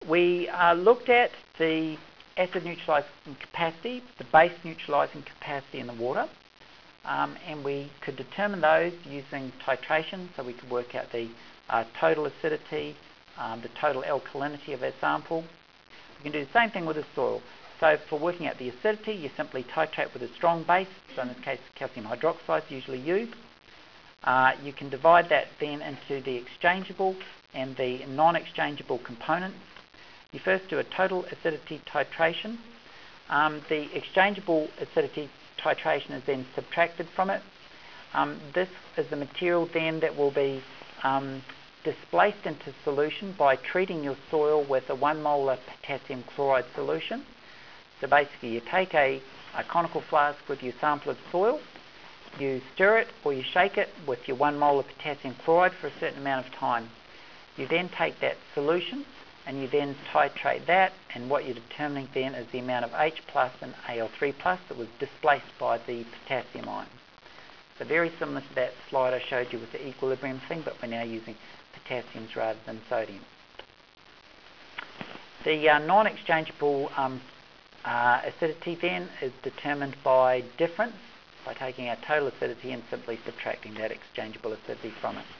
We looked at the acid neutralizing capacity, the base neutralizing capacity in the water, and we could determine those using titration, so we could work out the total acidity, the total alkalinity of our sample. We can do the same thing with the soil. So for working out the acidity, you simply titrate with a strong base, so in this case calcium hydroxide is usually used. You can divide that then into the exchangeable and the non-exchangeable components. You first do a total acidity titration. The exchangeable acidity titration is then subtracted from it. This is the material then that will be displaced into solution by treating your soil with a 1 molar potassium chloride solution. So basically you take a conical flask with your sample of soil, you stir it or you shake it with your 1 molar potassium chloride for a certain amount of time. You then take that solution and you then titrate that, and what you're determining then is the amount of H plus and Al3 plus that was displaced by the potassium ion. So very similar to that slide I showed you with the equilibrium thing, but we're now using potassiums rather than sodium. The non-exchangeable acidity then is determined by difference, by taking our total acidity and simply subtracting that exchangeable acidity from it.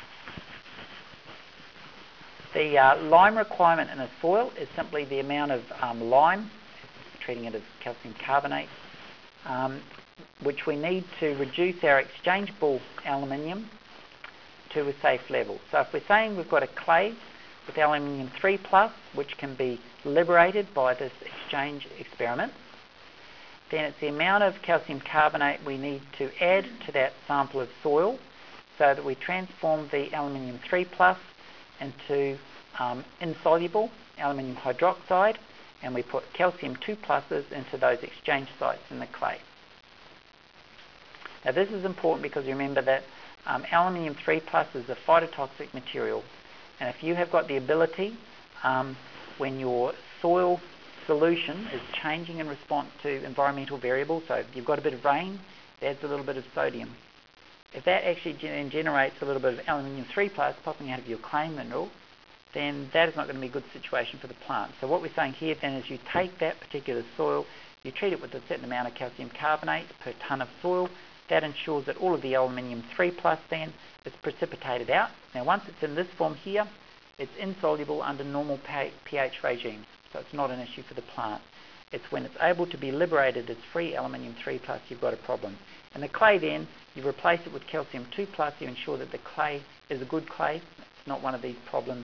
The lime requirement in a soil is simply the amount of lime, treating it as calcium carbonate, which we need to reduce our exchangeable aluminium to a safe level. So if we're saying we've got a clay with aluminium 3 plus, which can be liberated by this exchange experiment, then it's the amount of calcium carbonate we need to add to that sample of soil so that we transform the aluminium 3 plus into insoluble aluminium hydroxide, and we put calcium 2 pluses into those exchange sites in the clay. Now this is important because remember that aluminium 3 plus is a phytotoxic material, and if you have got the ability when your soil solution is changing in response to environmental variables, so if you've got a bit of rain, it adds a little bit of sodium. If that actually generates a little bit of aluminium 3 plus popping out of your clay mineral, then that is not going to be a good situation for the plant. So what we're saying here then is you take that particular soil, you treat it with a certain amount of calcium carbonate per tonne of soil. That ensures that all of the aluminium 3 plus then is precipitated out. Now once it's in this form here, it's insoluble under normal pH regimes, so it's not an issue for the plant. It's when it's able to be liberated as free aluminium 3 plus you've got a problem. And the clay then, you replace it with calcium 2 plus, you ensure that the clay is a good clay. It's not one of these problems